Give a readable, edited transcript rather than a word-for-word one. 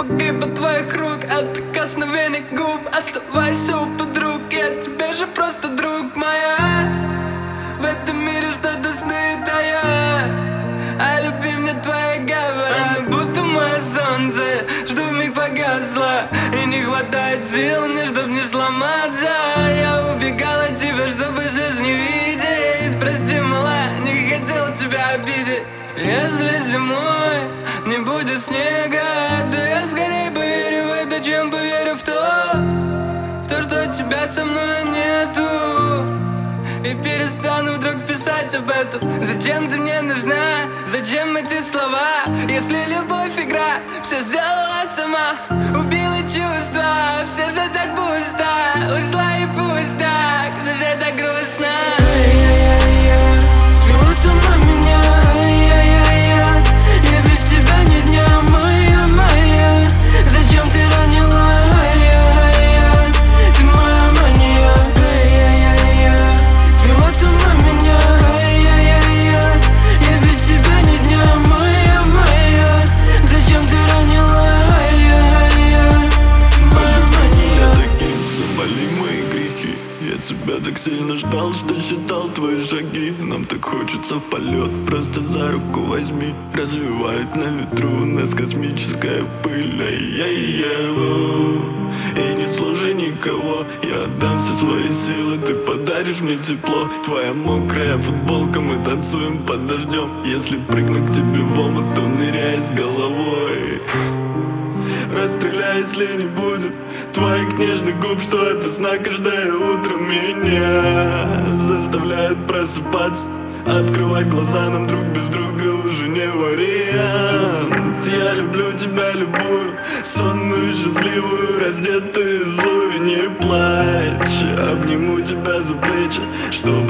погиб от твоих рук, от прикосновений губ. Оставайся у подруг, я тебе же просто друг моя. В этом мире что-то снит, а я о любви мне твои говорят. Она будто мое солнце, жду вмиг погасло, и не хватает сил мне, чтоб не сломаться. Я убегал от тебя, чтобы слез не видеть. Прости, мала, не хотел тебя обидеть. Если зимой не будет снега, то я скорее поверю в это, чем поверю в то, что тебя со мной нету. И перестану вдруг писать об этом. Зачем ты мне нужна? Зачем эти слова? Если любовь игра, все сделала сама. Убила чувства, все за так пусто. Ушла и пусть так, в душе так грустно. Свела сама меня, я без тебя ни дня, моя. Зачем ты ранила, ты моя мания. Свела сама меня, я без тебя ни дня, моя. Зачем ты ранила, моя мания. Таким заболи мои грехи. Я тебя так сильно ждал, что считал твои шаги. Нам так хочется в полет, просто за руку возьми. Развивает на ветру нас космическая пыль. И не слушай никого, я отдам все свои силы. Ты подаришь мне тепло. Твоя мокрая футболка, мы танцуем под дождем. Если прыгну к тебе в омут, то ныряй с головой. Расстреляй, если не будет твоих нежных губ, что это сна. Каждое утро меня заставляет просыпаться. Открывать глаза, нам друг без друга уже не вариант. Я люблю тебя, любую, сонную, счастливую, раздетую, злую. Не плачь, обниму тебя за плечи, чтоб